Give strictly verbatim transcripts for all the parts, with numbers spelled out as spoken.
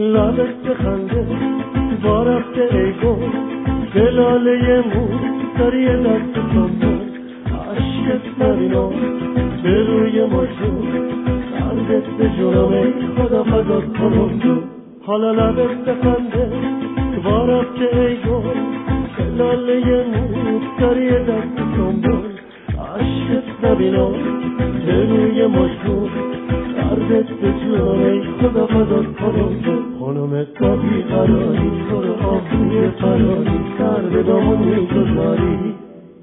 لبت بخنده با رفته ای گل دلاله مو داری دست کن عشقت نبینم به روی مجنون دردت به جونم ای خدا فدات کنم جو حالا لبت بخنده با رفته ای گل دلاله مو داری دست کن عشقت نبینم به روی مجنون دردت به جونم ای خدا فدات کنم جو خانم تا بیقراری تو رو آبروی فراری سر به دامون میگذاری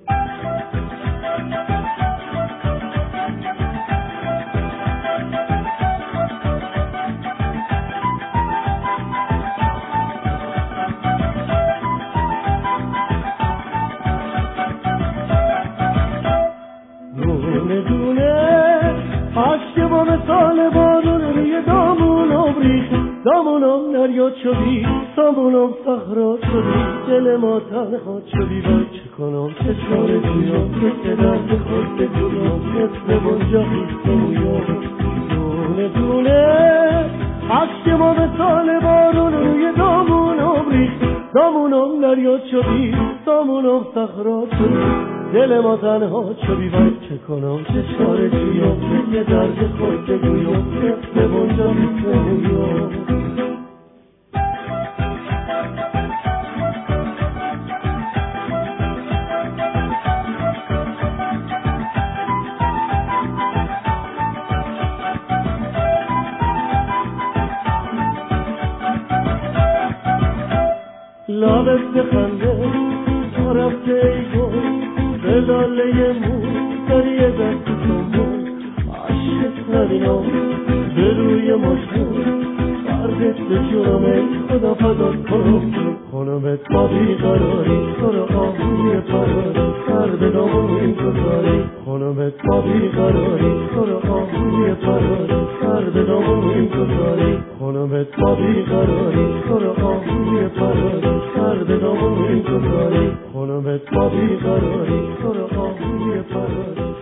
دونه دونه عشق با مثال بارون روی دامونم ریخت دامونم نریاد شدی دامونم صخرا شدی دل ما تنها شدی وای چه کنم چه چاره جویم که درد خود بگویم مثل بنجا خیست مویم دونه دونه عشق با مثال بارون روی دامونم ریخت دامونم نریاد شدی دامونم صخرا شدی دل ما تنها شدی وای چه کنم چه چاره جویم که درد خود بگویم مثل بنجا خیست مویم لبت بخنده تا رفته ای گل دلاله مو داری دست کن عشقت نبینم به روی مجنون دردت به جونم ای خدا فدات کنم خانمت با بیقراری تو رو آبروی فراری سر به دامون گذاری خانمت با بیقراری تو رو آبروی فراری سر به دامون گذاری خانمت با بیقراری تو رو آبروی فراری سر به دامون گذاری خانمت با بیقراری تو رو آبروی فراری